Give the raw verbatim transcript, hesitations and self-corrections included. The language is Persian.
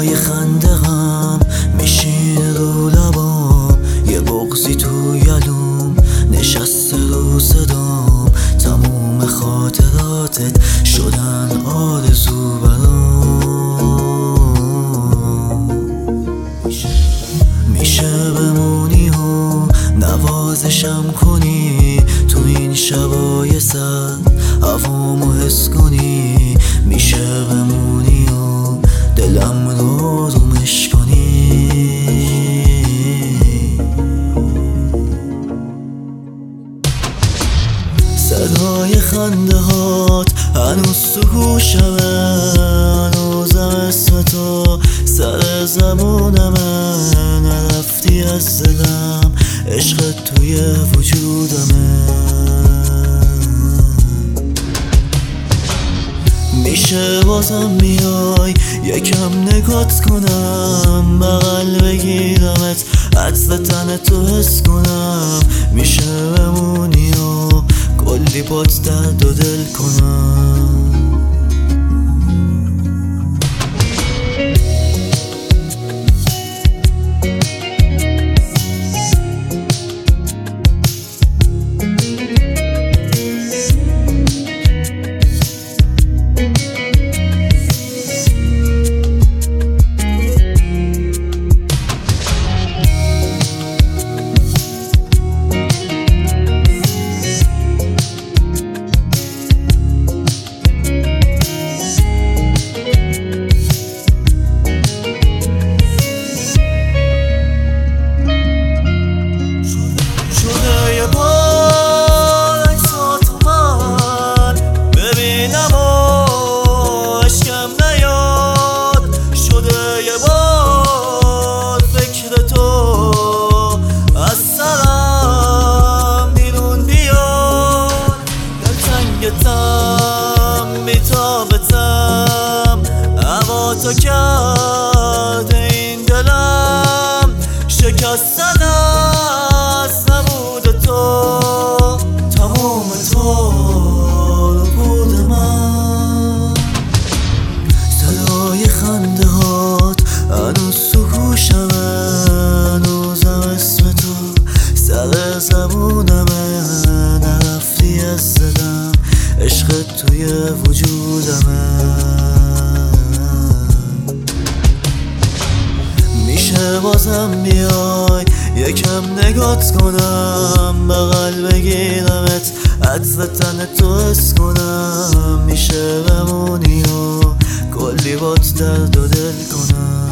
صدای خنده غم میشینه رو لبام، یه بغضی تو یلوم نشسته رو صدام. تموم خاطراتت شدن آرزو برام. میشه بمونی و نوازشم کنی تو این شبای سرد، هوامو حس کنی. میشه بمونی و دلم رو آرومش کنی. صدای خنده هات هنوز تو گوشمه، هنوزم اسم تو سر زبونمه. نرفتی از دلم، عشقت توی وجودمه. میشه بازم میای یکم نگات کنم، بغل بگیرمت عطر تن تو حس کنم. میشه بمونی و کلی بات درد و دل کنم. تو کرده این دلم شکستن از نبود تو. تمام تو رو بود من. صدای خنده هات هنوز تو گوشمه، هنوزم اسم تو سر زبونمه. نرفتی از دلم، عشقت توی وجودمه. میشه بازم بیای یکم نگات کنم، بغل بگیرمت عطر تن تو حس کنم. میشه بمونی و کلی بات درد و دل کنم.